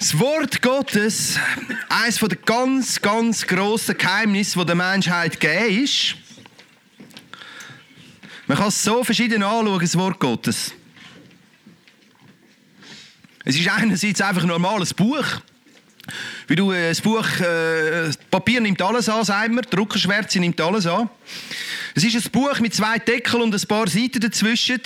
Das Wort Gottes, eines der ganz, ganz grossen Geheimnisse, die der Menschheit gegeben ist. Man kann es so verschieden anschauen, das Wort Gottes. Es ist einerseits einfach ein normales Buch. Wie du ein Buch, Papier nimmt alles an, sagt man, Druckerschwärze nimmt alles an. Es ist ein Buch mit 2 Deckeln und ein paar Seiten dazwischen.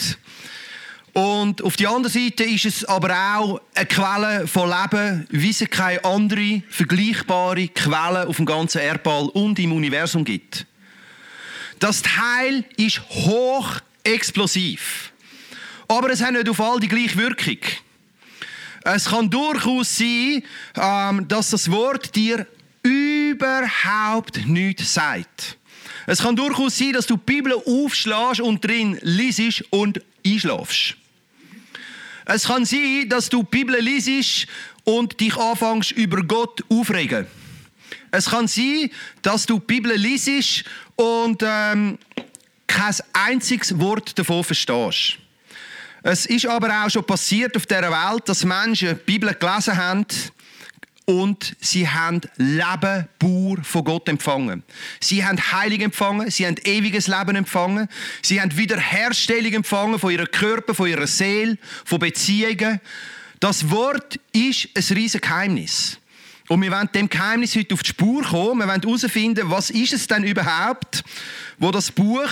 Und auf der anderen Seite ist es aber auch eine Quelle von Leben, wie es keine andere vergleichbare Quelle auf dem ganzen Erdball und im Universum gibt. Das Teil ist hoch explosiv. Aber es hat nicht auf all die gleiche Wirkung. Es kann durchaus sein, dass das Wort dir überhaupt nichts sagt. Es kann durchaus sein, dass du die Bibel aufschlägst und drin liest und einschläfst. Es kann sein, dass du die Bibel liest und dich anfängst über Gott aufregen. Es kann sein, dass du die Bibel liest und kein einziges Wort davon verstehst. Es ist aber auch schon passiert auf dieser Welt, dass Menschen die Bibel gelesen haben und sie haben Leben pur von Gott empfangen. Sie haben Heilung empfangen, sie haben ewiges Leben empfangen, sie haben Wiederherstellung empfangen von ihrem Körper, von ihrer Seele, von Beziehungen. Das Wort ist ein riesiges Geheimnis. Und wir wollen dem Geheimnis heute auf die Spur kommen. Wir wollen herausfinden, was ist es denn überhaupt, wo das Buch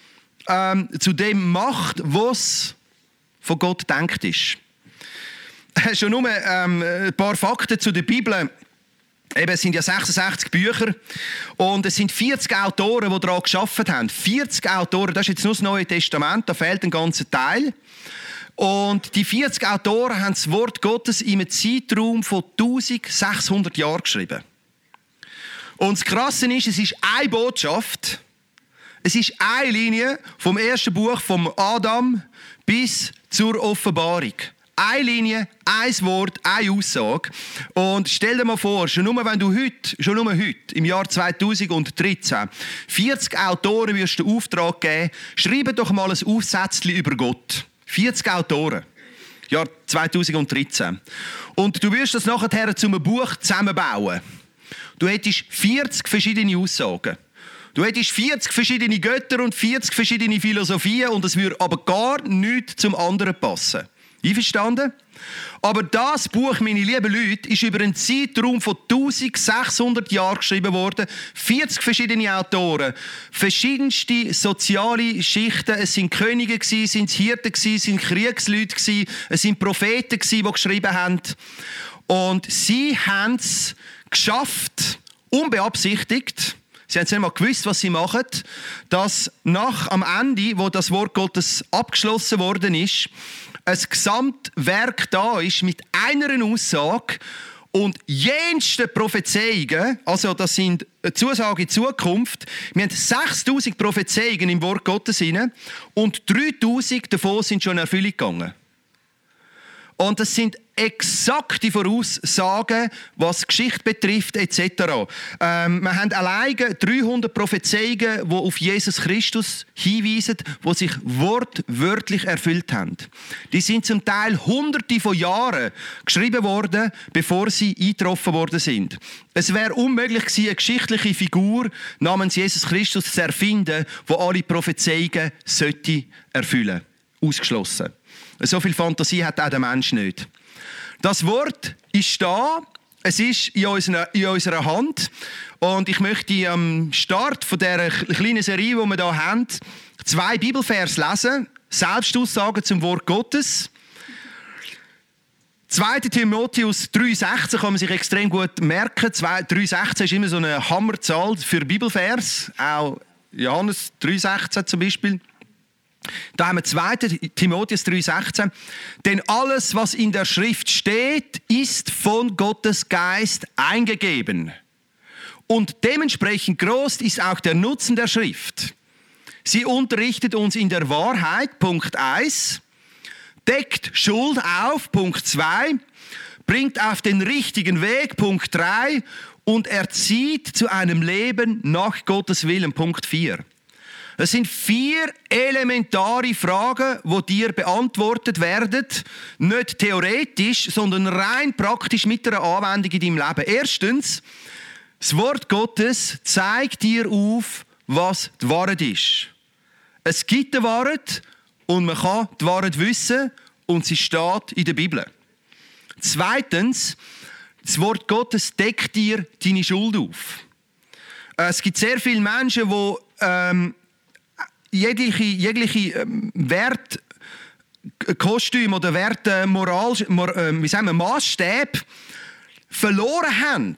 zu dem macht, was von Gott gedacht ist. Schon nur ein paar Fakten zu der Bibel. Eben, es sind ja 66 Bücher und es sind 40 Autoren, die daran gearbeitet haben. 40 Autoren, das ist jetzt nur das Neue Testament, da fehlt ein ganzer Teil. Und die 40 Autoren haben das Wort Gottes in einem Zeitraum von 1600 Jahren geschrieben. Und das Krasse ist, es ist eine Botschaft, es ist eine Linie vom ersten Buch, vom Adam bis zur Offenbarung. Eine Linie, ein Wort, eine Aussage. Und stell dir mal vor, schon nur heute, im Jahr 2013, 40 Autoren wirst du Auftrag geben, schreibe doch mal ein Aufsätzchen über Gott. 40 Autoren. Jahr 2013. Und du wirst das nachher zu einem Buch zusammenbauen. Du hättest 40 verschiedene Aussagen. Du hättest 40 verschiedene Götter und 40 verschiedene Philosophien und es würde aber gar nichts zum anderen passen. Einverstanden? Aber das Buch, meine lieben Leute, ist über einen Zeitraum von 1600 Jahren geschrieben worden. 40 verschiedene Autoren, verschiedenste soziale Schichten. Es sind Könige, es sind Hirten, es sind Kriegsleute, es sind Propheten, die geschrieben haben. Und sie haben es geschafft, unbeabsichtigt, sie haben nicht mal gewusst, was sie machen, dass am Ende, wo das Wort Gottes abgeschlossen worden ist, ein Gesamtwerk da ist mit einer Aussage und jenste Prophezeiungen, also das sind Zusagen in Zukunft, wir haben 6000 Prophezeiungen im Wort Gottes hinein und 3000 davon sind schon in Erfüllung gegangen. Und das sind exakte Voraussagen, was Geschichte betrifft, etc. Wir haben alleine 300 Prophezeiungen, die auf Jesus Christus hinweisen, die sich wortwörtlich erfüllt haben. Die sind zum Teil Hunderte von Jahren geschrieben worden, bevor sie eingetroffen worden sind. Es wäre unmöglich gewesen, eine geschichtliche Figur namens Jesus Christus zu erfinden, die alle Prophezeiungen erfüllen sollte. Ausgeschlossen. So viel Fantasie hat auch der Mensch nicht. Das Wort ist da, es ist in unserer Hand und ich möchte am Start von dieser kleinen Serie, die wir hier haben, 2 Bibelvers lesen, Selbstaussagen zum Wort Gottes. 2. Timotheus 3,16 kann man sich extrem gut merken. 3,16 ist immer so eine Hammerzahl für Bibelvers, auch Johannes 3,16 zum Beispiel. Da haben wir 2. Timotheus 3,16. Denn alles, was in der Schrift steht, ist von Gottes Geist eingegeben. Und dementsprechend groß ist auch der Nutzen der Schrift. Sie unterrichtet uns in der Wahrheit, Punkt 1, deckt Schuld auf, Punkt 2, bringt auf den richtigen Weg, Punkt 3, und erzieht zu einem Leben nach Gottes Willen, Punkt 4. Es sind 4 elementare Fragen, die dir beantwortet werden. Nicht theoretisch, sondern rein praktisch mit einer Anwendung in deinem Leben. Erstens, das Wort Gottes zeigt dir auf, was die Wahrheit ist. Es gibt die Wahrheit und man kann die Wahrheit wissen und sie steht in der Bibel. Zweitens, das Wort Gottes deckt dir deine Schuld auf. Es gibt sehr viele Menschen, die jegliche Wertkostüme oder Maßstäbe verloren haben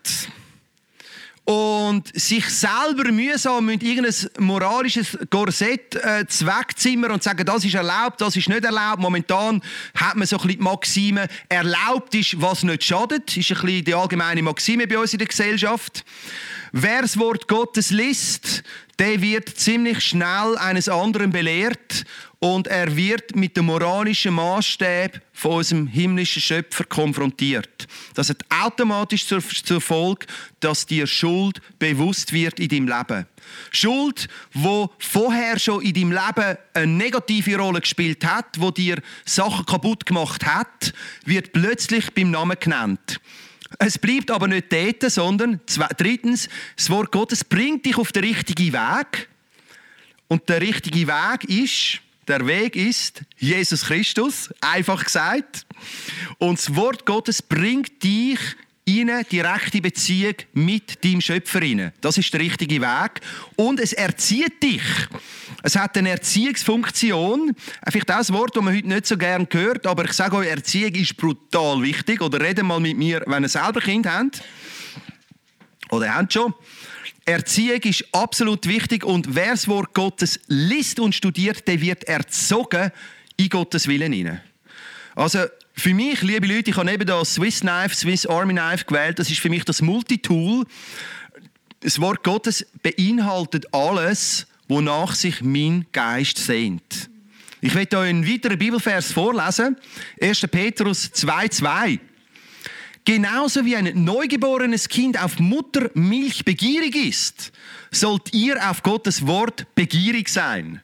und sich selber mühsam mit irgendein moralisches Korsett wegzimmern und sagen, das ist erlaubt, das ist nicht erlaubt. Momentan hat man so ein bisschen die Maxime, erlaubt ist, was nicht schadet. Das ist ein bisschen die allgemeine Maxime bei uns in der Gesellschaft. Wer das Wort Gottes liest, der wird ziemlich schnell eines anderen belehrt und er wird mit dem moralischen Maßstab von unserem himmlischen Schöpfer konfrontiert. Das hat automatisch zur Folge, dass dir Schuld bewusst wird in deinem Leben. Schuld, die vorher schon in deinem Leben eine negative Rolle gespielt hat, die dir Sachen kaputt gemacht hat, wird plötzlich beim Namen genannt. Es bleibt aber nicht dort, sondern drittens, das Wort Gottes bringt dich auf den richtigen Weg. Und der richtige Weg ist Jesus Christus, einfach gesagt. Und das Wort Gottes bringt dich in eine direkte Beziehung mit deinem Schöpfer rein. Das ist der richtige Weg. Und es erzieht dich. Es hat eine Erziehungsfunktion. Vielleicht auch ein Wort, das man heute nicht so gerne hört, aber ich sage euch, Erziehung ist brutal wichtig. Oder redet mal mit mir, wenn ihr selber Kind habt. Oder habt schon. Erziehung ist absolut wichtig und wer das Wort Gottes liest und studiert, der wird erzogen in Gottes Willen hinein. Also für mich, liebe Leute, ich habe eben das Swiss Army Knife gewählt. Das ist für mich das Multitool. Das Wort Gottes beinhaltet alles, wonach sich mein Geist sehnt. Ich werde euch einen weiteren Bibelvers vorlesen. 1. Petrus 2,2. Genauso wie ein neugeborenes Kind auf Muttermilch begierig ist, sollt ihr auf Gottes Wort begierig sein.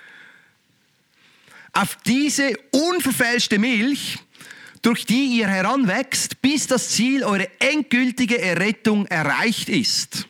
Auf diese unverfälschte Milch, durch die ihr heranwächst, bis das Ziel eurer endgültigen Errettung erreicht ist.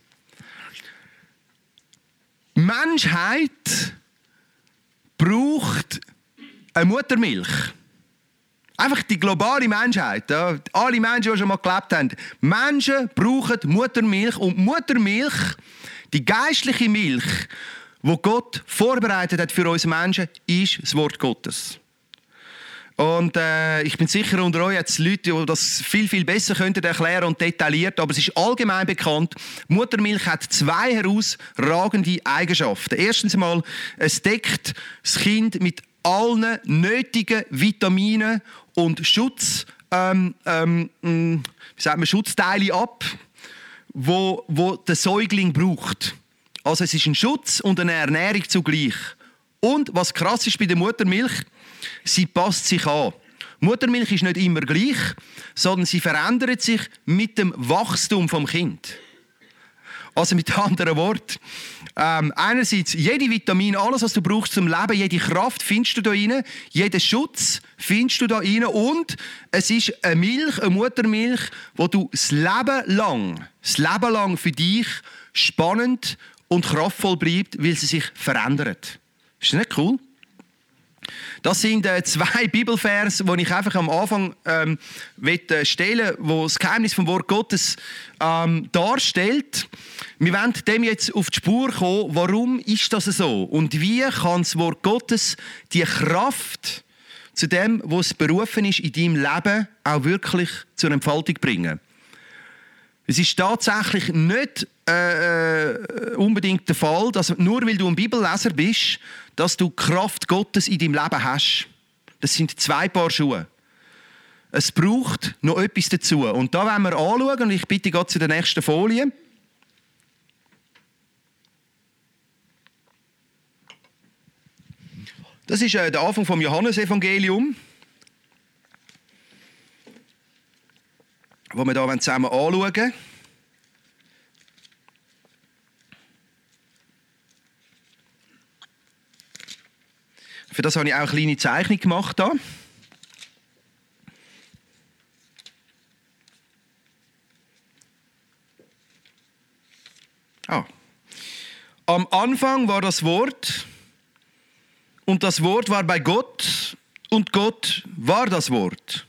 Menschheit braucht eine Muttermilch. Einfach die globale Menschheit, ja. Alle Menschen, die schon mal gelebt haben. Menschen brauchen Muttermilch und Muttermilch, die geistliche Milch, die Gott vorbereitet hat für uns Menschen, ist das Wort Gottes. Und ich bin sicher, unter euch hat es Leute, die das viel, viel besser könnten erklären und detailliert, aber es ist allgemein bekannt, Muttermilch hat 2 herausragende Eigenschaften. Erstens einmal, es deckt das Kind mit allen nötigen Vitaminen und Schutzteile ab, wo der Säugling braucht. Also es ist ein Schutz und eine Ernährung zugleich. Und was krass ist bei der Muttermilch, sie passt sich an. Muttermilch ist nicht immer gleich, sondern sie verändert sich mit dem Wachstum vom Kind. Also mit anderen Worten, einerseits jede Vitamin, alles was du brauchst zum Leben, jede Kraft findest du da rein, jeden Schutz findest du da rein und es ist eine Milch, eine Muttermilch, wo du das Leben lang für dich spannend und kraftvoll bleibt, weil sie sich verändert. Ist das nicht cool? Das sind 2 Bibelverse, die ich einfach am Anfang stellen will, die das Geheimnis vom Wort Gottes darstellt. Wir wollen dem jetzt auf die Spur kommen, warum ist das so? Und wie kann das Wort Gottes die Kraft zu dem, was es berufen ist, in deinem Leben auch wirklich zur Entfaltung bringen? Es ist tatsächlich nicht unbedingt der Fall, dass nur weil du ein Bibelleser bist, dass du die Kraft Gottes in deinem Leben hast. Das sind 2 Paar Schuhe. Es braucht noch etwas dazu. Und da wollen wir anschauen, und ich bitte Gott zu der nächsten Folie. Das ist der Anfang vom Johannesevangelium, wo wir da zusammen anschauen wollen. Für das habe ich auch eine kleine Zeichnung gemacht. Hier. Am Anfang war das Wort und das Wort war bei Gott und Gott war das Wort.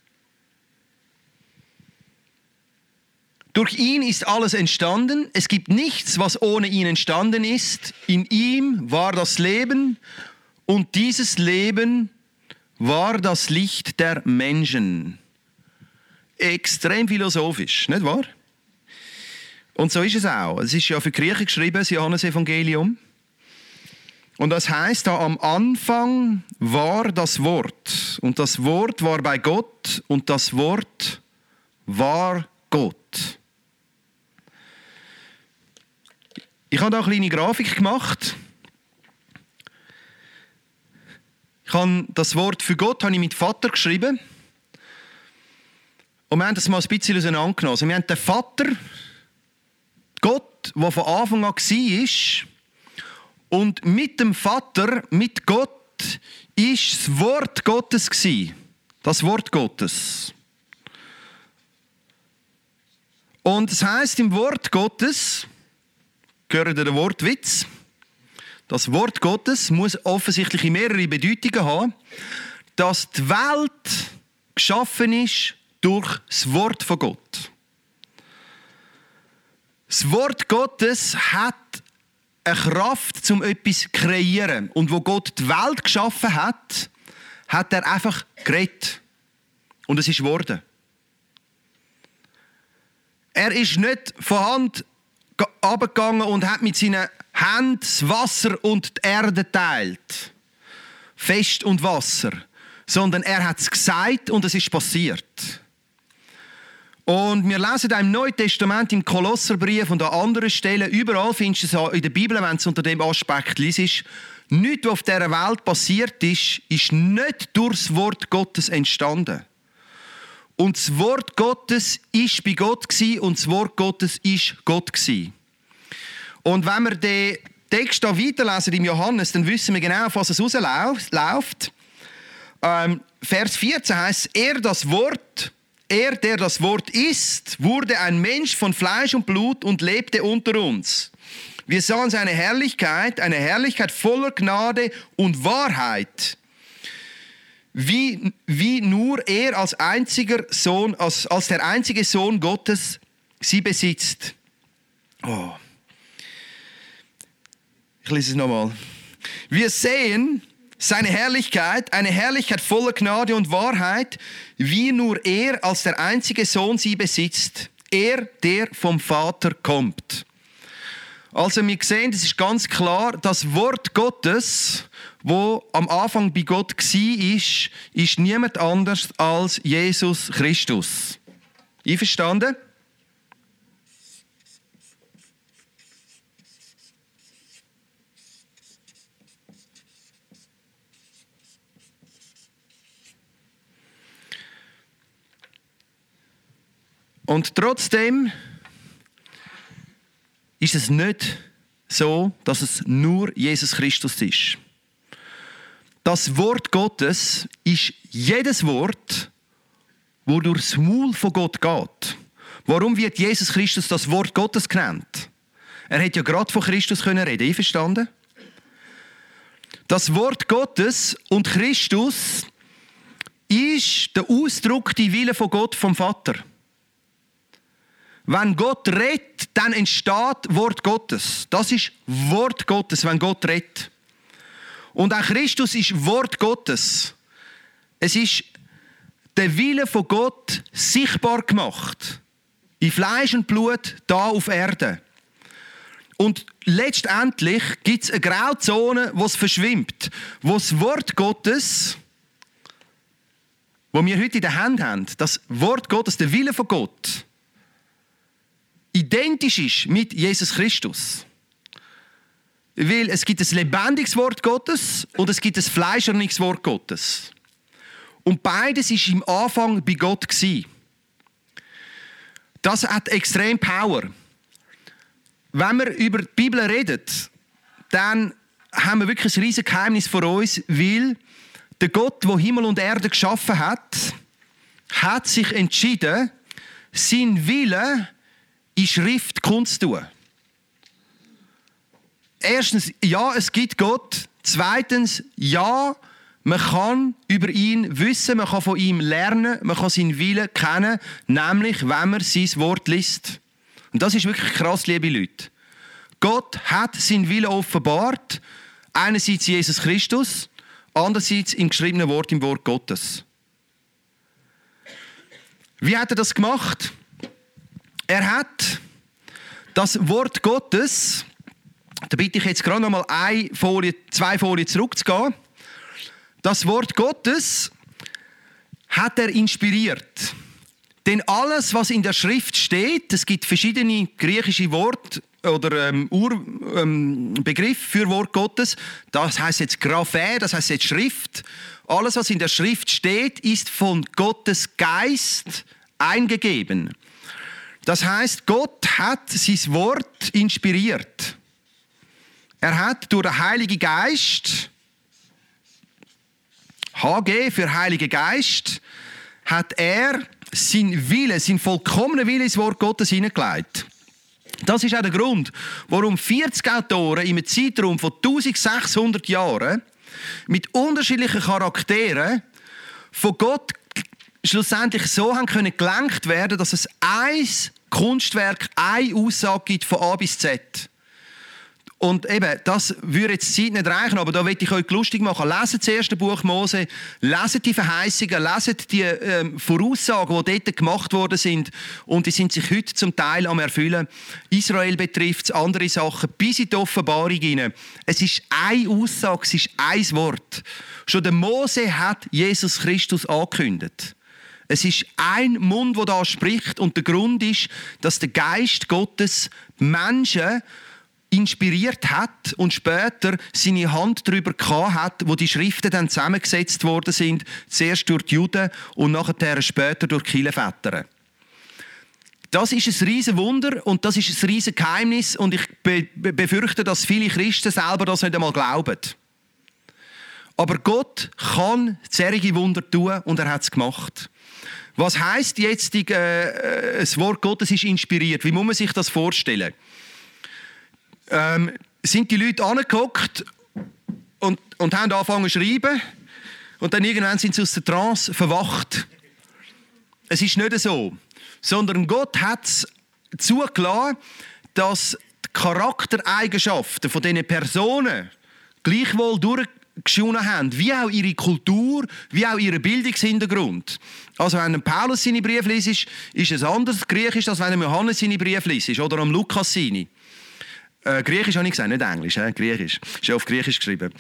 Durch ihn ist alles entstanden. Es gibt nichts, was ohne ihn entstanden ist. In ihm war das Leben und dieses Leben war das Licht der Menschen. Extrem philosophisch, nicht wahr? Und so ist es auch. Es ist ja für die Griechen geschrieben, das Johannesevangelium. Und das heisst, da am Anfang war das Wort. Und das Wort war bei Gott und das Wort war Gott. Ich habe da eine kleine Grafik gemacht. Ich habe das Wort für Gott habe ich mit Vater geschrieben. Und wir haben das mal ein bisschen auseinandergenommen. Also wir haben den Vater, Gott, der von Anfang an war. Und mit dem Vater, mit Gott, ist das Wort Gottes gewesen. Das Wort Gottes. Und das heisst, im Wort Gottes, gehört der Wortwitz, das Wort Gottes muss offensichtlich mehrere Bedeutungen haben, dass die Welt geschaffen ist durch das Wort von Gott. Das Wort Gottes hat eine Kraft, um etwas zu kreieren. Und wo Gott die Welt geschaffen hat, hat er einfach geredet. Und es ist geworden. Er ist nicht von Hand runtergegangen und hat mit seinen Händen das Wasser und die Erde geteilt. Fest und Wasser. Sondern er hat es gesagt und es ist passiert. Und wir lesen im Neuen Testament, im Kolosserbrief und an anderen Stellen, überall findest du es in der Bibel, wenn du unter dem Aspekt liest, nichts, was auf dieser Welt passiert ist, ist nicht durch das Wort Gottes entstanden. Und das Wort Gottes ist bei Gott gewesen, und das Wort Gottes ist Gott gewesen. Und wenn wir den Text hier weiterlesen im Johannes, dann wissen wir genau, auf was es rausläuft. Vers 14 heißt: Er, der das Wort ist, wurde ein Mensch von Fleisch und Blut und lebte unter uns. Wir sahen seine Herrlichkeit, eine Herrlichkeit voller Gnade und Wahrheit, wie nur er als einziger Sohn, als der einzige Sohn Gottes sie besitzt. Oh. Ich lese es nochmal. Wir sehen seine Herrlichkeit, eine Herrlichkeit voller Gnade und Wahrheit, wie nur er als der einzige Sohn sie besitzt. Er, der vom Vater kommt. Also wir sehen, das ist ganz klar, das Wort Gottes, wo am Anfang bei Gott war, ist niemand anders als Jesus Christus. Einverstanden? Und trotzdem ist es nicht so, dass es nur Jesus Christus ist. Das Wort Gottes ist jedes Wort, das durchs Maul von Gott geht. Warum wird Jesus Christus das Wort Gottes genannt? Er hätte ja gerade von Christus reden können. Einverstanden? Das Wort Gottes und Christus ist der Ausdruck, die Wille von Gott, vom Vater. Wenn Gott redet, dann entsteht Wort Gottes. Das ist Wort Gottes, wenn Gott redet. Und auch Christus ist Wort Gottes. Es ist der Wille von Gott sichtbar gemacht. In Fleisch und Blut, da auf Erde. Und letztendlich gibt es eine Grauzone, wo es verschwimmt. Wo das Wort Gottes, wo wir heute in der Hand haben, das Wort Gottes, der Wille von Gott, identisch ist mit Jesus Christus. Weil es gibt ein lebendiges Wort Gottes und es gibt ein fleischernes Wort Gottes. Und beides war im Anfang bei Gott gewesen. Das hat extrem Power. Wenn wir über die Bibel reden, dann haben wir wirklich ein riesiges Geheimnis vor uns, weil der Gott, der Himmel und Erde geschaffen hat sich entschieden, sein Wille in Schrift kundzutun. Erstens, ja, es gibt Gott. Zweitens, ja, man kann über ihn wissen, man kann von ihm lernen, man kann seinen Willen kennen, nämlich wenn man sein Wort liest. Und das ist wirklich krass, liebe Leute. Gott hat seinen Willen offenbart, einerseits Jesus Christus, andererseits im geschriebenen Wort, im Wort Gottes. Wie hat er das gemacht? Er hat das Wort Gottes, da bitte ich jetzt gerade noch mal zwei Folien zurückzugehen. Das Wort Gottes hat er inspiriert. Denn alles, was in der Schrift steht, es gibt verschiedene griechische Worte oder Begriffe für Wort Gottes. Das heißt jetzt Graphä, das heißt jetzt Schrift. Alles, was in der Schrift steht, ist von Gottes Geist eingegeben. Das heißt, Gott hat sein Wort inspiriert. Er hat durch den Heiligen Geist, HG für Heiliger Geist, hat er sein Wille, sein vollkommener Wille ins Wort Gottes hineingelegt. Das ist auch der Grund, warum 40 Autoren in einem Zeitraum von 1600 Jahren mit unterschiedlichen Charakteren von Gott schlussendlich so haben können gelenkt werden, dass es ein Kunstwerk, eine Aussage gibt von A bis Z. Und eben, das würde jetzt die Zeit nicht reichen, aber da will ich euch lustig machen. Leset das erste Buch Mose, leset die Verheißungen, leset die Voraussagen, die dort gemacht worden sind. Und die sind sich heute zum Teil am Erfüllen. Israel betrifft es, andere Sachen, bis in die Offenbarung hinein. Es ist eine Aussage, es ist ein Wort. Schon der Mose hat Jesus Christus angekündigt. Es ist ein Mund, der da spricht. Und der Grund ist, dass der Geist Gottes Menschen inspiriert hat und später seine Hand darüber gehabt hat, wo die Schriften dann zusammengesetzt worden sind, zuerst durch die Juden und nachher später durch die Kirchenväter. Das ist ein riesen Wunder und das ist ein riesen Geheimnis und ich befürchte, dass viele Christen selber das nicht einmal glauben. Aber Gott kann solche Wunder tun und er hat es gemacht. Was heisst jetzt, das Wort Gottes ist inspiriert? Wie muss man sich das vorstellen? Sind die Leute angehockt und haben angefangen zu schreiben und dann irgendwann sind sie aus der Trance verwacht. Es ist nicht so, sondern Gott hat es zugelassen, dass die Charaktereigenschaften von diesen Personen gleichwohl durchgeschonen haben, wie auch ihre Kultur, wie auch ihr Bildungshintergrund. Also wenn Paulus seine Briefe liest, ist es anders Griechisch, als wenn Johannes seine Briefe liest oder am Lukas seine. Griechisch habe ich gesagt, nicht Englisch, Griechisch. Ist ja auf Griechisch geschrieben.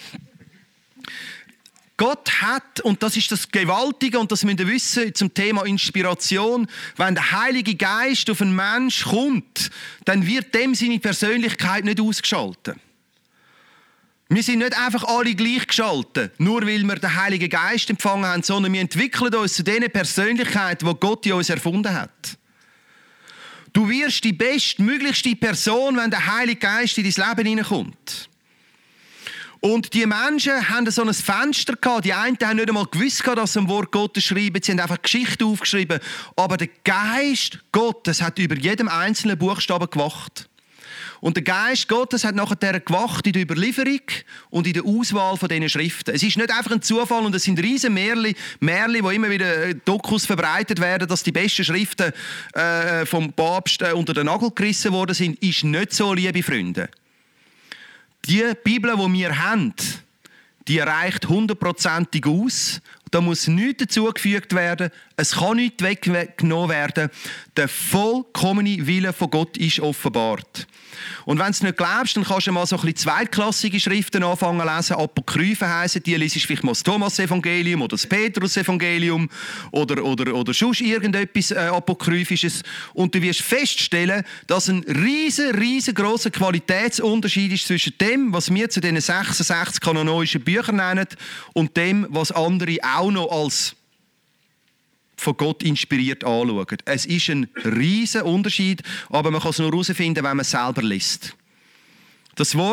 Gott hat, und das ist das Gewaltige, und das müsst ihr wissen, zum Thema Inspiration, wenn der Heilige Geist auf einen Menschen kommt, dann wird dem seine Persönlichkeit nicht ausgeschaltet. Wir sind nicht einfach alle gleichgeschaltet, nur weil wir den Heiligen Geist empfangen haben, sondern wir entwickeln uns zu den Persönlichkeiten, die Gott in uns erfunden hat. Du wirst die bestmöglichste Person, wenn der Heilige Geist in dein Leben hineinkommt. Und die Menschen haben so ein Fenster gehabt. Die einen haben nicht einmal gewusst, dass sie ein Wort Gottes schreiben. Sie haben einfach Geschichte aufgeschrieben. Aber der Geist Gottes hat über jedem einzelnen Buchstaben gewacht. Und der Geist Gottes hat nachher gewacht in der Überlieferung und in der Auswahl von diesen Schriften. Es ist nicht einfach ein Zufall und es sind riesen Märchen, wo immer wieder Dokus verbreitet werden, dass die besten Schriften vom Papst unter den Nagel gerissen worden sind. Ist nicht so, liebe Freunde. Die Bibel, die wir haben, die reicht 100%ig aus. Da muss nichts dazugefügt werden. Es kann nichts weggenommen werden. Der vollkommene Wille von Gott ist offenbart. Und wenn du es nicht glaubst, dann kannst du mal so ein bisschen zweitklassige Schriften anfangen zu lesen. Apokryphen heissen, die liest vielleicht mal das Thomas-Evangelium oder das Petrus-Evangelium oder sonst irgendetwas Apokryphisches. Und du wirst feststellen, dass ein riesengroßer Qualitätsunterschied ist zwischen dem, was wir zu diesen 66 kanonischen Büchern nennen, und dem, was andere auch noch als von Gott inspiriert anschauen. Es ist ein riesen Unterschied, aber man kann es nur herausfinden, wenn man es selber liest. Das Wort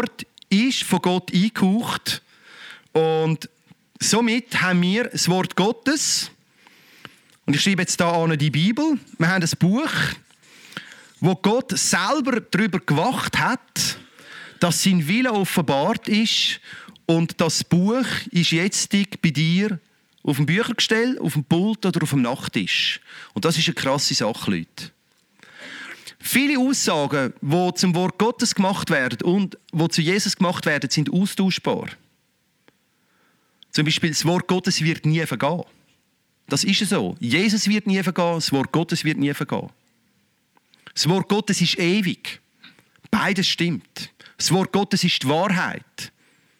ist von Gott eingehaucht. Und somit haben wir das Wort Gottes. Und ich schreibe jetzt hier die Bibel. Wir haben ein Buch, wo Gott selber darüber gewacht hat, dass sein Wille offenbart ist. Und das Buch ist jetzt bei dir auf dem Büchergestell, auf dem Pult oder auf dem Nachttisch. Und das ist eine krasse Sache, Leute. Viele Aussagen, die zum Wort Gottes gemacht werden und die zu Jesus gemacht werden, sind austauschbar. Zum Beispiel, das Wort Gottes wird nie vergehen. Das ist so. Jesus wird nie vergehen, das Wort Gottes wird nie vergehen. Das Wort Gottes ist ewig. Beides stimmt. Das Wort Gottes ist die Wahrheit.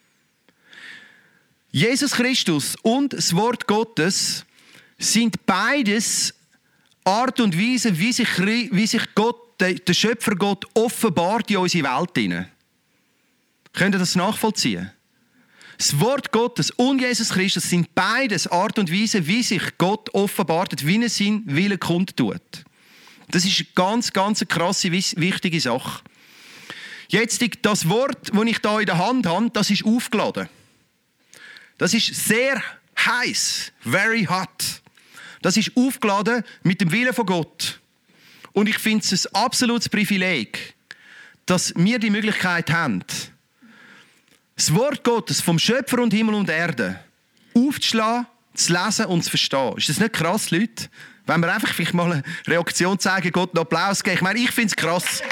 Jesus Christus und das Wort Gottes sind beides Art und Weise, wie sich Gott, der Schöpfer Gott, offenbart in unsere Welt hinein. Könnt ihr das nachvollziehen? Das Wort Gottes und Jesus Christus sind beides Art und Weise, wie sich Gott offenbart, wie er seinen Willen kundtut. Das ist eine ganz krasse, wichtige Sache. Jetzt, das Wort, das ich hier in der Hand habe, das ist aufgeladen. Das ist sehr heiß, very hot. Das ist aufgeladen mit dem Willen von Gott. Und ich finde es ein absolutes Privileg, dass wir die Möglichkeit haben, das Wort Gottes vom Schöpfer und Himmel und Erde aufzuschlagen, zu lesen und zu verstehen. Ist das nicht krass, Leute? Wenn wir einfach vielleicht mal eine Reaktion zeigen, Gott einen Applaus geben. Ich meine, ich finde es krass.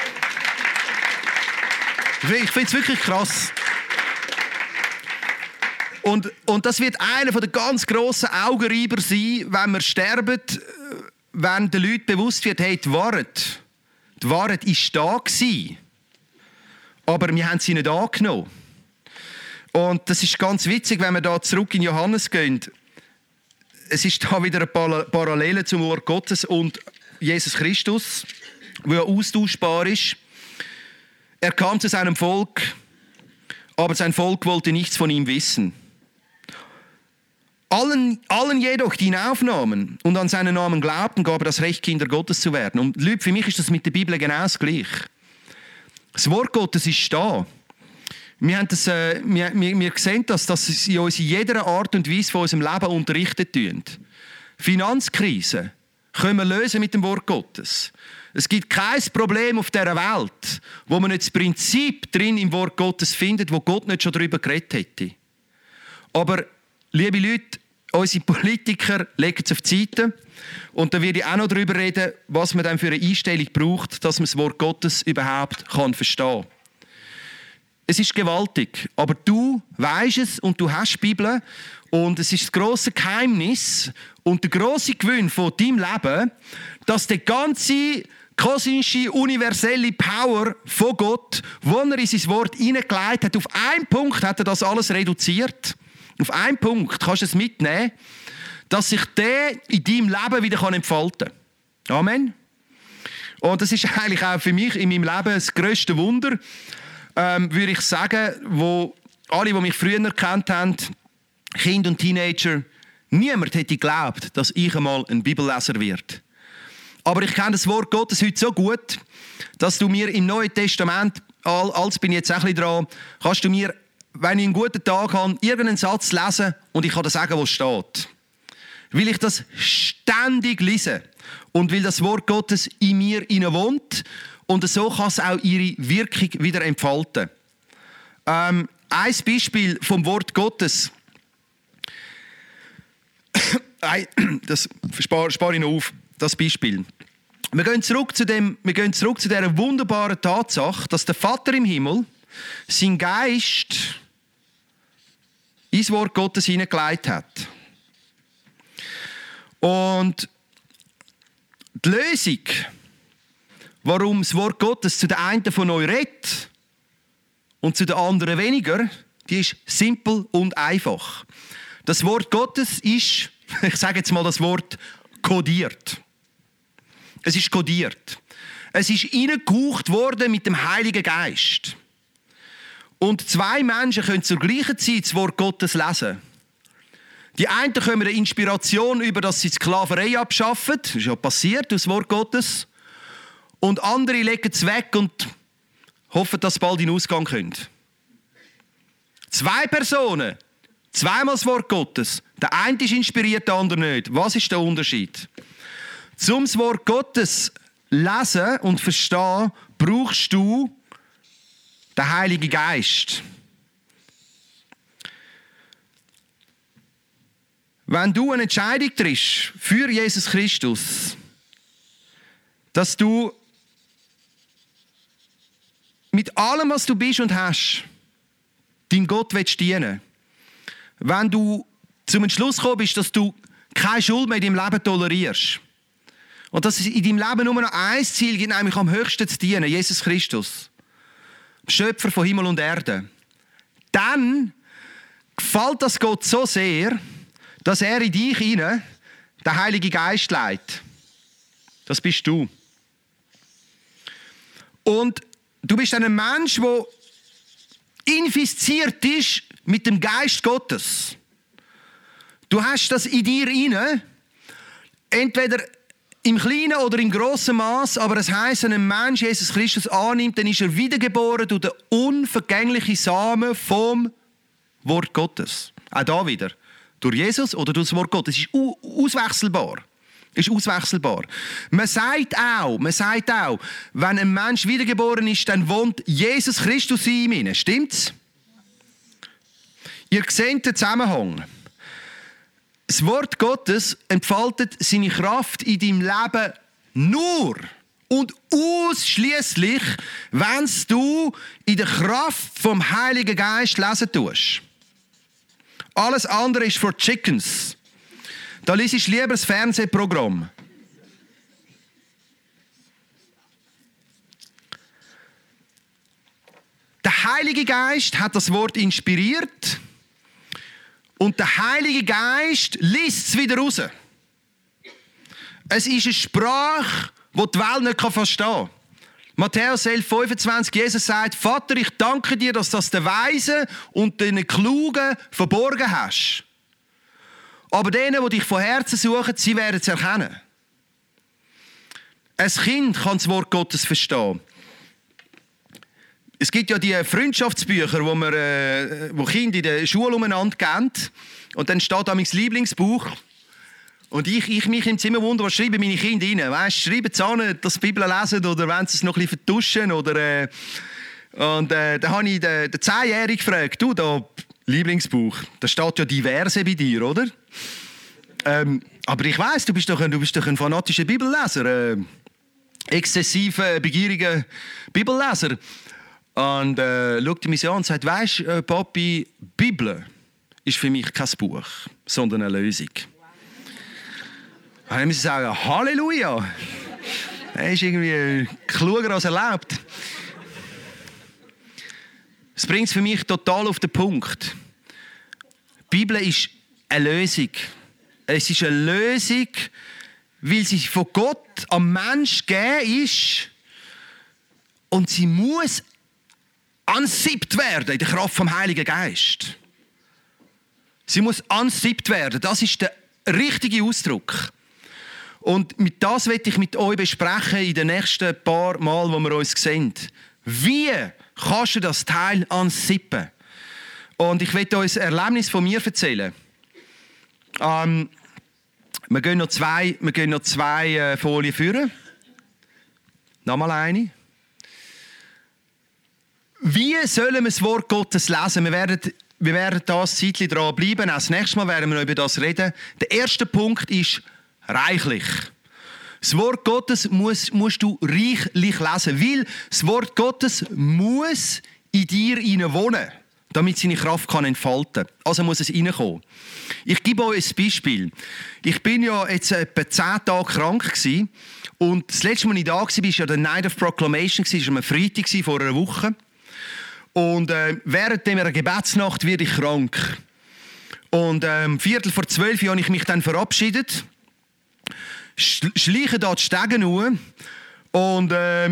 Ich finde es wirklich krass. Und das wird einer der ganz grossen Augenreiber sein, wenn wir sterben, wenn den Leuten bewusst wird, hey, die Wahrheit war da gewesen. Aber wir haben sie nicht angenommen. Und das ist ganz witzig, wenn wir da zurück in Johannes gehen. Es ist da wieder eine Parallele zum Wort Gottes und Jesus Christus, wo ja austauschbar ist. Er kam zu seinem Volk, aber sein Volk wollte nichts von ihm wissen. Allen jedoch, die ihn aufnahmen und an seinen Namen glaubten, gab er das Recht, Kinder Gottes zu werden. Und Leute, für mich ist das mit der Bibel genau das Gleiche. Das Wort Gottes ist da. Wir sehen das, dass es uns in jeder Art und Weise von unserem Leben unterrichtet tun. Finanzkrisen können wir lösen mit dem Wort Gottes. Es gibt kein Problem auf dieser Welt, wo man nicht das Prinzip drin im Wort Gottes findet, wo Gott nicht schon darüber geredet hätte. Aber, liebe Leute, unsere Politiker legen es auf die Seite. Und da werde ich auch noch darüber reden, was man dann für eine Einstellung braucht, dass man das Wort Gottes überhaupt verstehen kann. Es ist gewaltig, aber du weisst es und du hast die Bibel und es ist das grosse Geheimnis und der grosse Gewinn von deinem Leben, dass die ganze kosmische, universelle Power von Gott, wo er in sein Wort hineingelegt hat, auf einen Punkt hat er das alles reduziert. Auf einen Punkt kannst du es mitnehmen, dass sich der in deinem Leben wieder entfalten kann. Amen. Und das ist eigentlich auch für mich in meinem Leben das grösste Wunder, würde ich sagen, wo alle, die mich früher gekannt haben, Kinder und Teenager, niemand hätte geglaubt, dass ich einmal ein Bibelleser werde. Aber ich kenne das Wort Gottes heute so gut, dass du mir im Neuen Testament, als bin ich jetzt ein bisschen dran, kannst du mir, wenn ich einen guten Tag habe, irgendeinen Satz lesen und ich kann dir sagen, wo es steht. Weil ich das ständig lese und weil das Wort Gottes in mir wohnt. Und so kann es auch ihre Wirkung wieder entfalten. Ein Beispiel vom Wort Gottes. Das spare ich noch auf, das Beispiel. Wir gehen zurück zu dieser wunderbaren Tatsache, dass der Vater im Himmel seinen Geist ins Wort Gottes hineingelegt hat. Und die Lösung, warum das Wort Gottes zu den einen von euch redet und zu den anderen weniger, die ist simpel und einfach. Das Wort Gottes ist, ich sage jetzt mal das Wort, kodiert. Es ist kodiert. Es ist hineingehaucht worden mit dem Heiligen Geist. Und zwei Menschen können zur gleichen Zeit das Wort Gottes lesen. Die einen kommen eine Inspiration über, dass sie die Sklaverei abschaffen. Das ist ja passiert, durch das Wort Gottes. Und andere legen es weg und hoffen, dass sie bald in den Ausgang können. 2 Personen, zweimal das Wort Gottes. Der eine ist inspiriert, der andere nicht. Was ist der Unterschied? Zum das Wort Gottes lesen und verstehen, brauchst du den Heiligen Geist. Wenn du eine Entscheidung triffst für Jesus Christus, dass du mit allem, was du bist und hast, deinem Gott dienen willst, wenn du zum Entschluss gekommen bist, dass du keine Schuld mehr in deinem Leben tolerierst und dass es in deinem Leben nur noch ein Ziel gibt, nämlich am höchsten zu dienen, Jesus Christus, Schöpfer von Himmel und Erde, dann gefällt das Gott so sehr, dass er in dich hinein den Heiligen Geist leitet. Das bist du. Und du bist ein Mensch, der infiziert ist mit dem Geist Gottes. Du hast das in dir hinein, entweder im kleinen oder im grossen Maß, aber es heisst, wenn ein Mensch Jesus Christus annimmt, dann ist er wiedergeboren durch den unvergänglichen Samen vom Wort Gottes. Auch da wieder. Durch Jesus oder durch das Wort Gottes. Es ist auswechselbar. Man sagt auch, wenn ein Mensch wiedergeboren ist, dann wohnt Jesus Christus in ihm. Stimmt's? Ihr seht den Zusammenhang. Das Wort Gottes entfaltet seine Kraft in deinem Leben nur und ausschließlich, wenn du in der Kraft vom Heiligen Geist lesen tust. Alles andere ist für Chickens. Da liest ich lieber das Fernsehprogramm. Der Heilige Geist hat das Wort inspiriert und der Heilige Geist liest es wieder raus. Es ist eine Sprache, die die Welt nicht verstehen kann. Matthäus 11,25, Jesus sagt, Vater, ich danke dir, dass das den Weisen und den Klugen verborgen hast. Aber denen, die dich von Herzen suchen, sie werden es erkennen. Ein Kind kann das Wort Gottes verstehen. Es gibt ja die Freundschaftsbücher, wo Kinder in der Schule umeinander geben. Und dann steht da mein Lieblingsbuch. Und ich mich im Zimmer wundere, was schreiben meine Kinder rein? Weißt, schreiben sie an, dass sie die Bibel lesen oder wenn sie es noch ein bisschen vertuschen? Oder, und da habe ich den 10-Jährigen gefragt, du, da Lieblingsbuch, da steht ja diverse bei dir, oder? Aber ich weiss, du bist doch ein fanatischer Bibelleser, exzessiv begieriger Bibelleser. Und schaut mich an und sagt, weisst, Papi, Bibel ist für mich kein Buch, sondern eine Lösung. Dann müssen sie sagen, Halleluja! Er ist irgendwie kluger als erlebt. Das bringt es für mich total auf den Punkt. Die Bibel ist eine Lösung. Es ist eine Lösung, weil sie von Gott am Mensch gegeben ist und sie muss ansippt werden in der Kraft vom Heiligen Geist. Sie muss ansippt werden. Das ist der richtige Ausdruck. Und mit das werde ich mit euch besprechen in den nächsten paar Mal, wo wir uns sehen. Wie kannst du das Teil ansippen? Und ich werde euch ein Erlebnis von mir erzählen. Wir gehen noch zwei Folien führen. Nochmal eine. Wie sollen wir das Wort Gottes lesen? Wir werden das Zeitchen dran bleiben. Auch das nächste Mal werden wir noch über das reden. Der erste Punkt ist reichlich. Das Wort Gottes musst du reichlich lesen, weil das Wort Gottes muss in dir wohnen, damit seine Kraft kann entfalten kann. Also muss es reinkommen. Ich gebe euch ein Beispiel. Ich bin ja jetzt etwa 10 Tage krank gewesen, und das letzte Mal, als ich da war, war ja der Night of Proclamation, das war am Freitag vor einer Woche. Und während einer Gebetsnacht werde ich krank. Und 11:45 habe ich mich dann verabschiedet. Schleiche da die Stege hoch. Und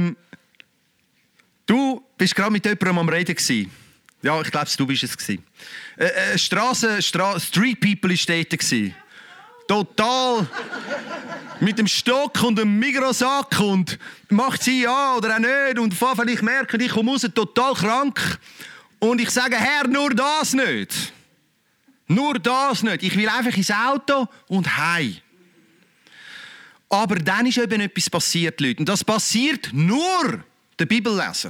du bist gerade mit jemandem am Reden gewesen. Ja, ich glaube, du bist es gewesen. Street People war dort. Total mit dem Stock und dem Migrosack und macht sie ja oder auch nicht. Und vielleicht merken, ich komme raus, total krank. Und ich sage, Herr, nur das nicht. Nur das nicht. Ich will einfach ins Auto und heim. Aber dann ist eben etwas passiert, Leute. Und das passiert nur der Bibelleser.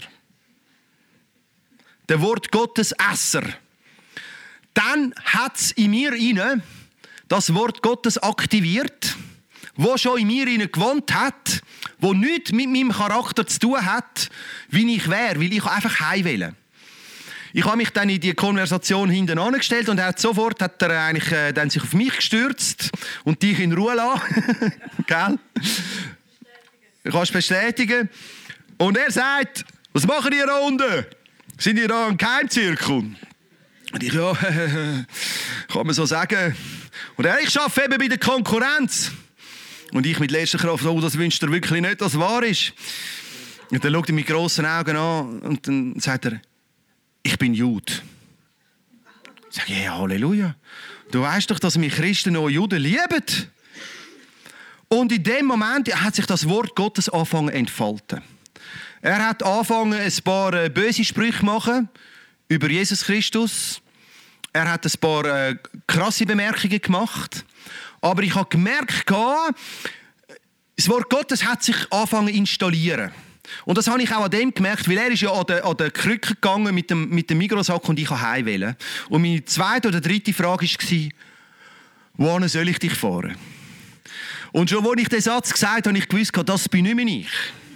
Der Wort Gottes Esser. Dann hat es in mir rein das Wort Gottes aktiviert, wo schon in mir rein gewohnt hat, wo nichts mit meinem Charakter zu tun hat, wie ich wäre, weil ich einfach heim will. Ich habe mich dann in die Konversation hinten angestellt und hat er eigentlich dann sich auf mich gestürzt und dich in Ruhe lassen. Gell? Du kannst bestätigen. Und er sagt, was machen ihr da unten? Sind ihr da im Geheimzirkel? Und ich, ja, kann man so sagen. Und er, ich arbeite eben bei der Konkurrenz. Und ich mit letzter Kraft, oh, das wünscht er wirklich nicht, dass es wahr ist. Und dann schaut er mit grossen Augen an und dann sagt er, ich bin Jude. Ich sage, ja, Halleluja. Du weißt doch, dass wir Christen auch Juden lieben. Und in dem Moment hat sich das Wort Gottes angefangen zu entfalten. Er hat angefangen, ein paar böse Sprüche zu machen über Jesus Christus. Er hat ein paar krasse Bemerkungen gemacht. Aber ich habe gemerkt, das Wort Gottes hat sich angefangen zu installieren. Und das habe ich auch an dem gemerkt, weil er ist ja an den Krücken gegangen mit dem Mikrosack und ich wollte heim. Und meine zweite oder dritte Frage war, wohin soll ich dich fahren? Und schon als ich diesen Satz gesagt habe, habe ich gewusst, das bin nicht mehr ich.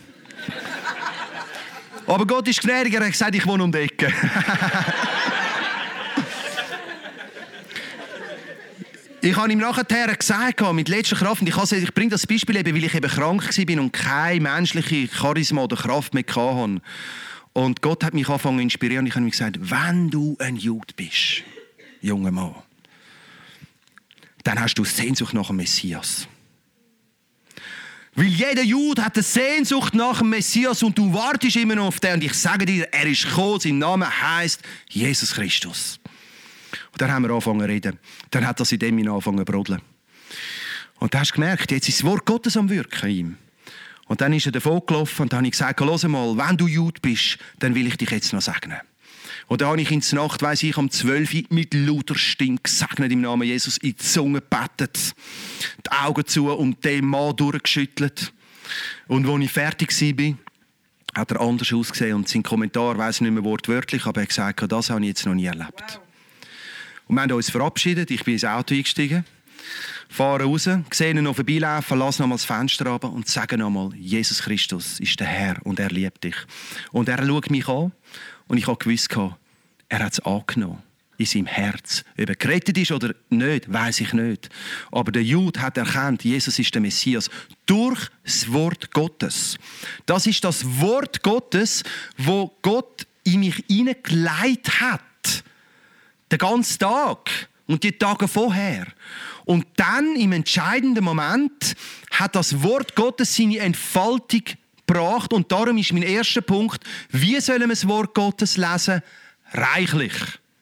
Aber Gott ist gnädig, er hat gesagt, ich wohne um die Ecke. Ich habe ihm nachher gesagt, mit letzter Kraft, und ich bringe das Beispiel eben, weil ich eben krank war und keine menschliche Charisma oder Kraft mehr hatte. Und Gott hat mich angefangen zu inspirieren und ich habe ihm gesagt, wenn du ein Jude bist, junger Mann, dann hast du Sehnsucht nach dem Messias. Weil jeder Jude hat eine Sehnsucht nach dem Messias und du wartest immer noch auf den. Und ich sage dir, er ist gekommen, sein Name heisst Jesus Christus. Und dann haben wir angefangen zu reden. Dann hat das in dem angefangen zu brodeln. Und dann hast du gemerkt, jetzt ist das Wort Gottes am Wirken in ihm. Und dann ist er davon gelaufen und dann habe ich gesagt, hör mal, wenn du Jude bist, dann will ich dich jetzt noch segnen. Und dann habe ich in der Nacht, weiss ich, um 12 Uhr mit lauter Stimme gesegnet im Namen Jesus, in die Zunge gebetet, die Augen zu und den Mann durchgeschüttelt. Und als ich fertig war, hat er anders ausgesehen und sein Kommentar, weiss ich nicht mehr wortwörtlich, aber er hat gesagt, das habe ich jetzt noch nie erlebt. Wow. Und wir haben uns verabschiedet, ich bin ins Auto eingestiegen, fahre raus, sehe ihn noch vorbeilaufen, lasse nochmal das Fenster runter und sage nochmal, Jesus Christus ist der Herr und er liebt dich. Und er schaut mich an und ich habe gewusst, er hat es angenommen in seinem Herz. Ob er gerettet ist oder nicht, weiss ich nicht. Aber der Jude hat erkannt, Jesus ist der Messias durch das Wort Gottes. Das ist das Wort Gottes, wo Gott in mich hineingelegt hat. Den ganzen Tag und die Tage vorher. Und dann, im entscheidenden Moment, hat das Wort Gottes seine Entfaltung gebracht. Und darum ist mein erster Punkt, wie sollen wir das Wort Gottes lesen? Reichlich.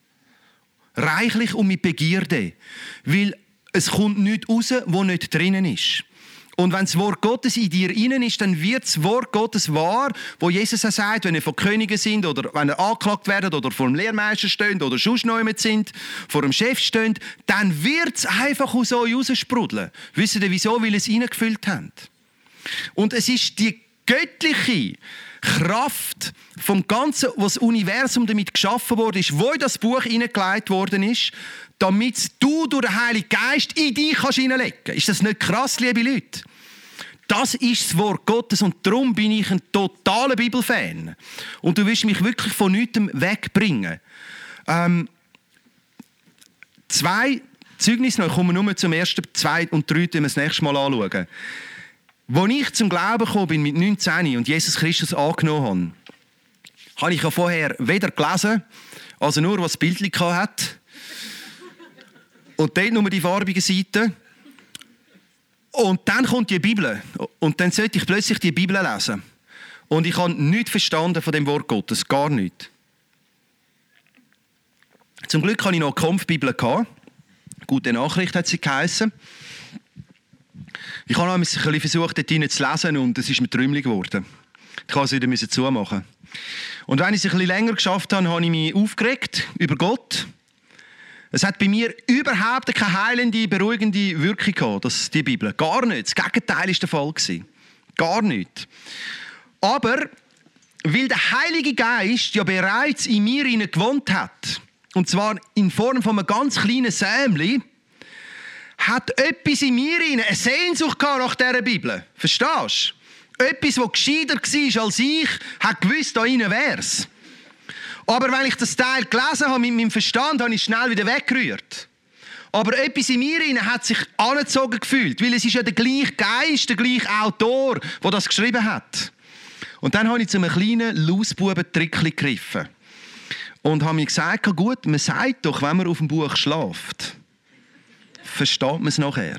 Reichlich und mit Begierde. Weil es kommt nichts raus, was nicht drinnen ist. Und wenn das Wort Gottes in dir innen ist, dann wird das Wort Gottes wahr, wo Jesus auch sagt, wenn ihr von Königen sind oder wenn ihr angeklagt werdet oder vor dem Lehrmeister steht oder sonst noch jemand sind, vor dem Chef steht, dann wird es einfach aus euch raussprudeln. Wisst ihr wieso? Weil ihr es hineingefüllt habt. Und es ist die göttliche Kraft vom Ganzen, was das Universum damit geschaffen worden ist, wo in das Buch hineingelegt worden ist, damit du durch den Heiligen Geist in dich hineinlegen kannst. Ist das nicht krass, liebe Leute? Das ist das Wort Gottes und darum bin ich ein totaler Bibelfan. Und du wirst mich wirklich von nichts wegbringen. 2 Zeugnisse noch, kommen wir nur zum ersten, 2 und 3, wenn wir das nächste Mal anschauen. Als ich zum Glauben gekommen bin mit 19 und Jesus Christus angenommen habe ich ja vorher weder gelesen, also nur was das Bildchen hatte. Und dort nur die farbige Seite. Und dann kommt die Bibel. Und dann sollte ich plötzlich die Bibel lesen. Und ich habe nichts verstanden von dem Wort Gottes. Gar nichts. Zum Glück hatte ich noch eine Kampfbibel. Gute Nachricht hat sie geheissen. Ich habe ein bisschen versucht, dort hinein zu lesen und es ist mir trümmelig geworden. Ich musste es wieder zumachen. Und wenn ich es ein bisschen länger geschafft habe, habe ich mich aufgeregt über Gott. Es hat bei mir überhaupt keine heilende, beruhigende Wirkung gehabt, die Bibel. Gar nicht. Das Gegenteil war der Fall. Gar nicht. Aber, weil der Heilige Geist ja bereits in mir gewohnt hat, und zwar in Form von einem ganz kleinen Sämli, hat etwas in mir eine Sehnsucht nach dieser Bibel. Verstehst du? Etwas, das gescheiter war als ich, hat gewusst, da innen wär's. Aber wenn ich das Teil gelesen habe mit meinem Verstand, habe ich es schnell wieder weggerührt. Aber etwas in mir hat sich angezogen gefühlt, weil es ist ja der gleiche Geist, der gleiche Autor, der das geschrieben hat. Und dann habe ich zu einem kleinen Lausbuben-Trickchen gegriffen. Und habe mir gesagt, gut, man sagt doch, wenn man auf dem Buch schläft, versteht man es nachher.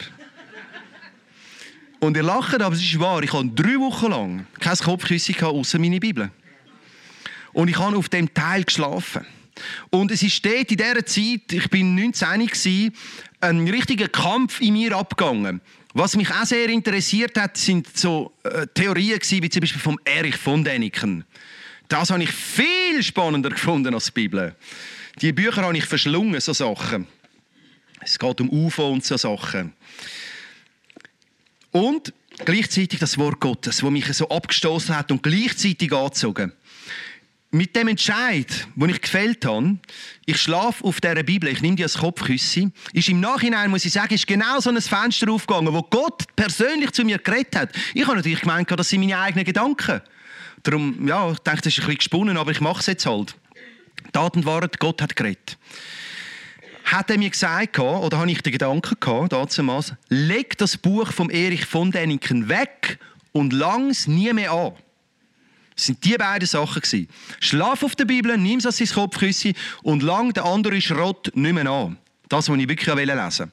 Und ihr lacht, aber es ist wahr, ich habe 3 Wochen lang kein Kopfkissen außer meine Bibel. Und ich habe auf dem Teil geschlafen. Und es ist dort in dieser Zeit, ich bin 19, ein richtiger Kampf in mir abgegangen. Was mich auch sehr interessiert hat, sind so Theorien gewesen, wie zum Beispiel vom Erich von Däniken. Das habe ich viel spannender gefunden als die Bibel. Die Bücher habe ich verschlungen, so Sachen. Es geht um UFO und so Sachen. Und gleichzeitig das Wort Gottes, das mich so abgestoßen hat und gleichzeitig angezogen. Mit dem Entscheid, den ich gefällt habe, ich schlafe auf dieser Bibel, ich nehme die als Kopfkissen, ist im Nachhinein, muss ich sagen, ist genau so ein Fenster aufgegangen, wo Gott persönlich zu mir geredet hat. Ich habe natürlich gemeint, das sind meine eigenen Gedanken. Darum, ja, ich denke, das ist ein bisschen gesponnen, aber ich mache es jetzt halt. Tat und Wahrheit, Gott hat geredet. Hat er mir gesagt, oder habe ich den Gedanken gehabt, damals, leg das Buch vom Erich von Däniken weg und lang es nie mehr an. Das sind die beiden Sachen gewesen. Schlaf auf der Bibel, nimm es als sein Kopfkissen und lang den anderen Schrott nicht mehr an. Das, was ich wirklich lesen wollte.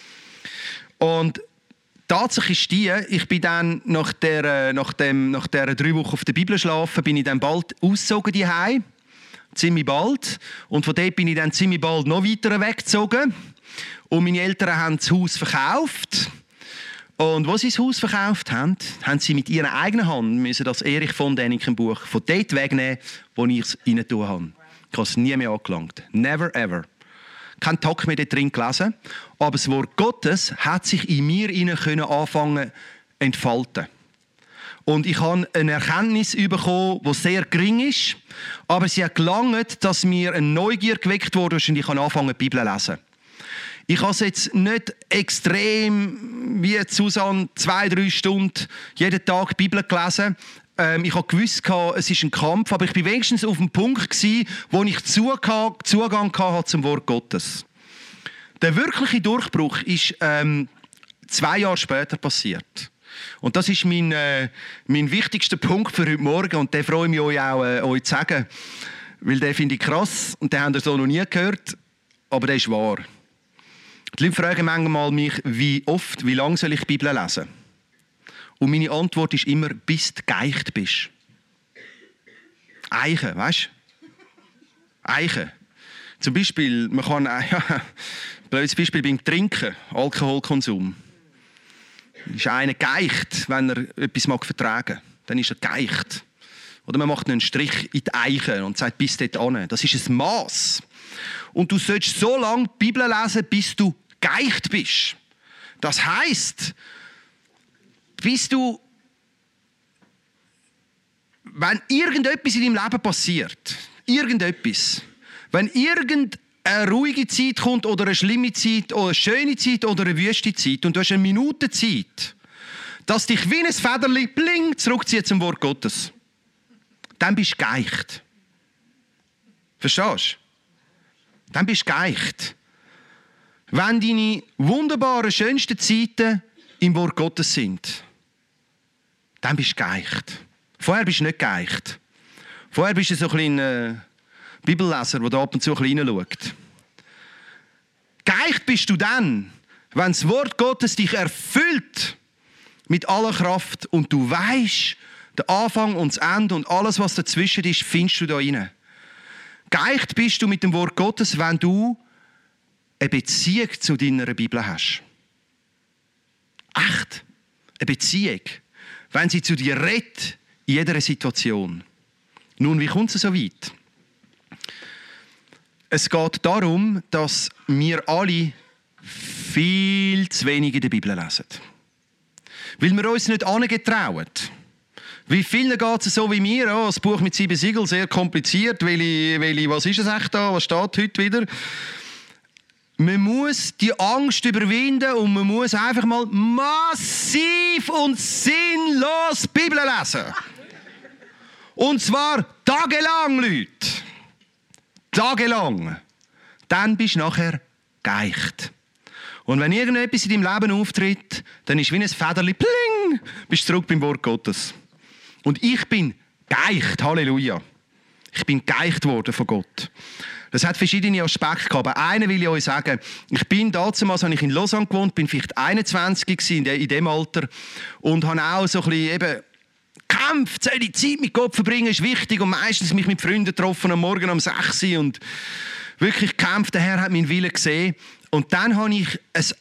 Und die Tatsache ist die, ich bin dann nach der 3 Wochen auf der Bibel schlafen, bin ich dann bald ausgezogen daheim. Ziemlich bald. Und von dort bin ich dann ziemlich bald noch weiter weggezogen. Und meine Eltern haben das Haus verkauft. Und als sie das Haus verkauft haben, haben sie mit ihrer eigenen Hand müssen das Erich von Däniken Buch von dort wegnehmen, wo ich es rein tun habe. Ich habe es nie mehr angelangt. Never ever. Kein Tag mehr dort drin gelesen. Aber das Wort Gottes hat sich in mir anfangen entfalten. Und ich habe eine Erkenntnis bekommen, die sehr gering ist, aber sie hat gelangt, dass mir eine Neugier geweckt wurde und ich habe angefangen, die Bibel zu lesen. Ich habe es jetzt nicht extrem wie Susanne 2-3 Stunden jeden Tag die Bibel gelesen. Ich habe gewusst, es ist ein Kampf, aber ich war wenigstens auf dem Punkt, wo ich Zugang hatte zum Wort Gottes. Der wirkliche Durchbruch ist 2 Jahre später passiert. Und das ist mein wichtigster Punkt für heute Morgen und den freue ich mich euch auch euch zu sagen, weil den finde ich krass und den habt ihr so noch nie gehört, aber der ist wahr. Die Leute fragen manchmal mich, wie oft, wie lange soll ich die Bibel lesen? Und meine Antwort ist immer, bis du geeicht bist. Eichen, weißt du? Eichen. Zum Beispiel, man kann, blödes Beispiel beim Trinken, Alkoholkonsum. Ist einer geeicht, wenn er etwas vertragen mag, dann ist er geeicht. Oder man macht einen Strich in die Eiche und sagt, bis dort an. Das ist ein Mass. Und du sollst so lange die Bibel lesen, bis du geeicht bist. Das heisst, bis du, wenn irgendetwas in deinem Leben passiert, wenn irgendeine ruhige Zeit kommt oder eine schlimme Zeit oder eine schöne Zeit oder eine wüste Zeit und du hast eine Minute Zeit, dass dich wie ein Federli bling zurückzieht zum Wort Gottes, dann bist du geeicht. Verstehst du? Dann bist du geeicht. Wenn deine wunderbaren, schönsten Zeiten im Wort Gottes sind, dann bist du geeicht. Vorher bist du nicht geeicht. Vorher bist du so ein kleiner Bibelleser, der da ab und zu reinschaut. Geeicht bist du dann, wenn das Wort Gottes dich erfüllt mit aller Kraft und du weisst, der Anfang und das Ende und alles, was dazwischen ist, findest du da rein. Geeicht bist du mit dem Wort Gottes, wenn du eine Beziehung zu deiner Bibel hast. Echt. Eine Beziehung. Wenn sie zu dir redet, in jeder Situation. Nun, wie kommt es so weit? Es geht darum, dass wir alle viel zu wenig in der Bibel lesen. Weil wir uns nicht angetrauen. Wie vielen geht es so wie mir? Oh, das Buch mit 7 Siegeln, sehr kompliziert. Was ist es echt da? Was steht heute wieder? Man muss die Angst überwinden und man muss einfach mal massiv und sinnlos die Bibel lesen. Und zwar tagelang, Leute. Tagelang. Dann bist du nachher geeicht. Und wenn irgendetwas in deinem Leben auftritt, dann ist wie ein Federli, pling, bist du zurück beim Wort Gottes. Und ich bin geeicht, Halleluja. Ich bin geeicht worden von Gott. Das hat verschiedene Aspekte gehabt. Aber einen will ich euch sagen. Ich bin damals, als ich in Lausanne gewohnt bin, vielleicht 21 gewesen, in dem Alter. Und habe auch so ein bisschen eben gekämpft. Die Zeit mit Gott verbringen ist wichtig. Und meistens mich mit Freunden getroffen am Morgen um 6 Uhr. Und wirklich gekämpft. Der Herr hat meinen Willen gesehen. Und dann habe ich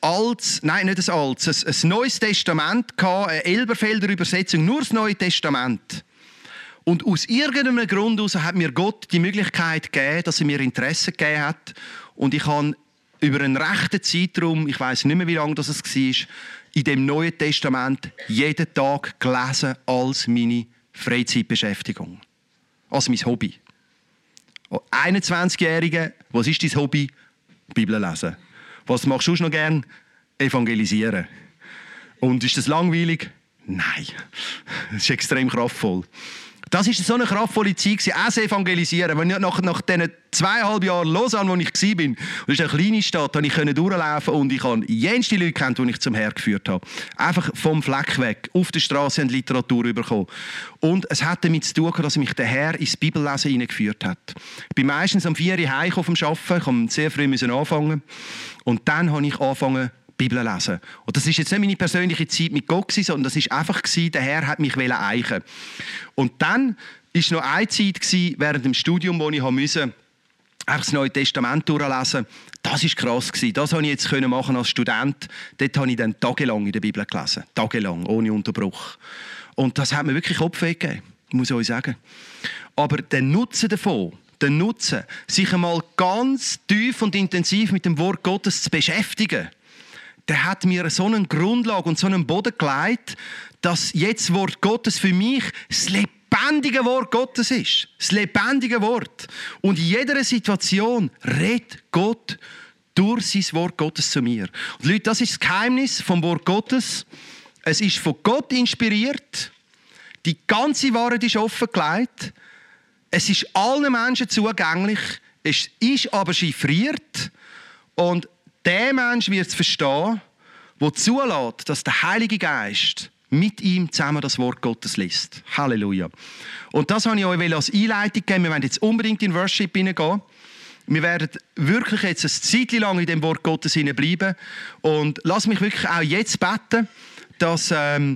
ein Neues Testament gehabt, eine Elberfelder Übersetzung, nur das Neue Testament. Und aus irgendeinem Grund heraus hat mir Gott die Möglichkeit gegeben, dass er mir Interesse gegeben hat. Und ich habe über einen rechten Zeitraum, ich weiss nicht mehr, wie lange das war, in dem Neuen Testament jeden Tag gelesen als meine Freizeitbeschäftigung. Als mein Hobby. 21-Jährige, was ist dein Hobby? Bibel lesen. Was machst du noch gern? Evangelisieren. Und ist das langweilig? Nein. Das ist extrem kraftvoll. Das war so eine kraftvolle Zeit, auch das Evangelisieren. Wenn ich nach diesen 2,5 Jahren Lausanne, wo ich war, und das ist eine kleine Stadt, konnte ich durchlaufen und ich habe jenste Leute kennt, die ich zum Herrn geführt habe. Einfach vom Fleck weg, auf der Straße und Literatur bekommen. Und es hat damit zu tun, dass mich der Herr ins Bibellesen hineingeführt hat. Ich bin meistens um 4 Uhr heimgekommen vom Arbeiten, ich musste sehr früh anfangen. Und dann habe ich angefangen, Bibel lesen. Und das ist jetzt nicht meine persönliche Zeit mit Gott, sondern das ist einfach der Herr hat mich eichen. Und dann war noch eine Zeit während dem Studium, wo ich musste das Neue Testament durchlesen. Das war krass. Das konnte ich jetzt machen als Student. Dort habe ich dann tagelang in der Bibel gelesen. Tagelang, ohne Unterbruch. Und das hat mir wirklich Kopfweh gegeben, muss ich euch sagen. Aber der Nutzen davon, sich einmal ganz tief und intensiv mit dem Wort Gottes zu beschäftigen, der hat mir so eine Grundlage und so einen Boden gelegt, dass jetzt das Wort Gottes für mich das lebendige Wort Gottes ist. Das lebendige Wort. Und in jeder Situation redet Gott durch sein Wort Gottes zu mir. Und Leute, das ist das Geheimnis vom Wort Gottes. Es ist von Gott inspiriert. Die ganze Wahrheit ist offengelegt. Es ist allen Menschen zugänglich. Es ist aber chiffriert. Und der Mensch wird es verstehen, der zulässt, dass der Heilige Geist mit ihm zusammen das Wort Gottes liest. Halleluja. Und das wollte ich euch als Einleitung geben. Wir wollen jetzt unbedingt in Worship hineingehen. Wir werden wirklich jetzt eine Zeit lang in dem Wort Gottes bleiben. Und lass mich wirklich auch jetzt beten, dass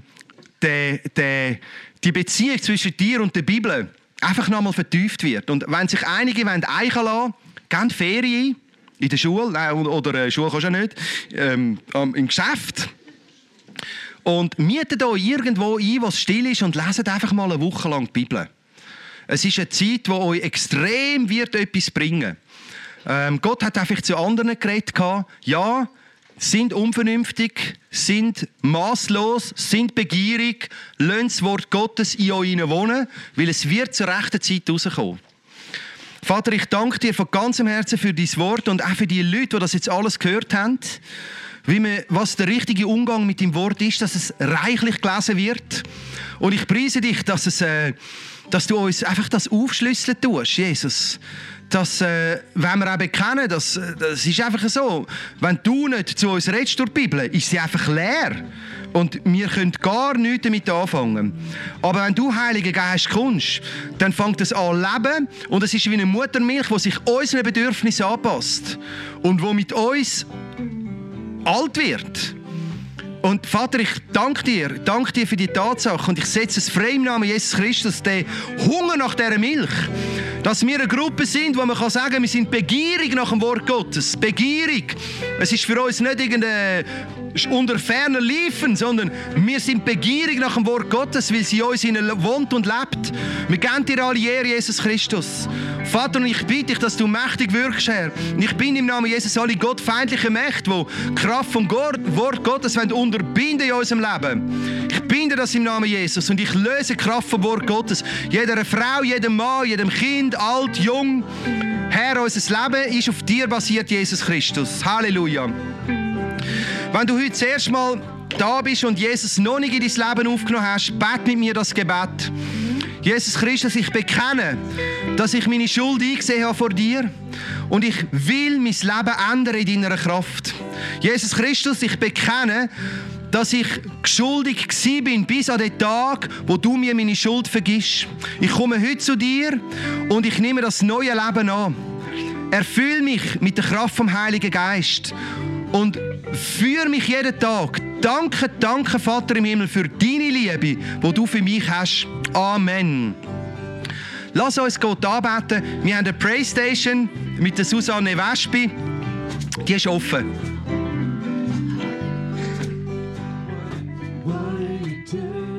die Beziehung zwischen dir und der Bibel einfach nochmal vertieft wird. Und wenn sich einige eichen lassen, gehen Ferien in der Schule, oder Schule kannst du ja nicht, im Geschäft. Und mietet euch irgendwo ein, was still ist, und leset einfach mal eine Woche lang die Bibel. Es ist eine Zeit, die euch extrem wird etwas bringen. Gott hat einfach zu anderen geredet. Ja, sind unvernünftig, sind masslos, sind begierig, lasst das Wort Gottes in euch wohnen, weil es wird zur rechten Zeit rauskommen. Vater, ich danke dir von ganzem Herzen für dein Wort und auch für die Leute, die das jetzt alles gehört haben. Was der richtige Umgang mit dem Wort ist, dass es reichlich gelesen wird. Und ich preise dich, dass du uns einfach das aufschlüsseln tust, Jesus. Dass, wenn wir auch bekennen, das ist einfach so, wenn du nicht zu uns redest durch die Bibel, ist sie einfach leer. Und wir können gar nichts damit anfangen. Aber wenn du, Heiliger Geist, kommst, dann fängt es an leben. Und es ist wie eine Muttermilch, die sich unseren Bedürfnissen anpasst. Und die mit uns alt wird. Und Vater, ich danke dir für die Tatsache und ich setze es frei im Namen Jesus Christus, den Hunger nach dieser Milch, dass wir eine Gruppe sind, wo man sagen kann, wir sind begierig nach dem Wort Gottes. Begierig. Es ist für uns nicht irgendeine unter ferner liefen, sondern wir sind begierig nach dem Wort Gottes, weil sie in uns wohnt und lebt. Wir geben dir alle Ehre, Jesus Christus. Vater, und ich bitte dich, dass du mächtig wirkst, Herr. Und ich bin im Namen Jesus alle gottfeindlichen Mächte, die die Kraft vom Wort Gottes unterbinden in unserem Leben. Ich binde das im Namen Jesus und ich löse die Kraft vom Wort Gottes. Jeder Frau, jedem Mann, jedem Kind, alt, jung. Herr, unser Leben ist auf dir basiert, Jesus Christus. Halleluja. Wenn du heute das erste Mal da bist und Jesus noch nicht in dein Leben aufgenommen hast, bete mit mir das Gebet. Jesus Christus, ich bekenne, dass ich meine Schuld eingesehen habe vor dir und ich will mein Leben ändern in deiner Kraft. Jesus Christus, ich bekenne, dass ich schuldig bin bis an den Tag, wo du mir meine Schuld vergisst. Ich komme heute zu dir und ich nehme das neue Leben an. Erfüll mich mit der Kraft vom Heiligen Geist und führe mich jeden Tag. Danke, Vater im Himmel, für deine Liebe, die du für mich hast. Amen. Lass uns Gott anbeten. Wir haben eine Praystation mit der Susanne Wespi. Die ist offen.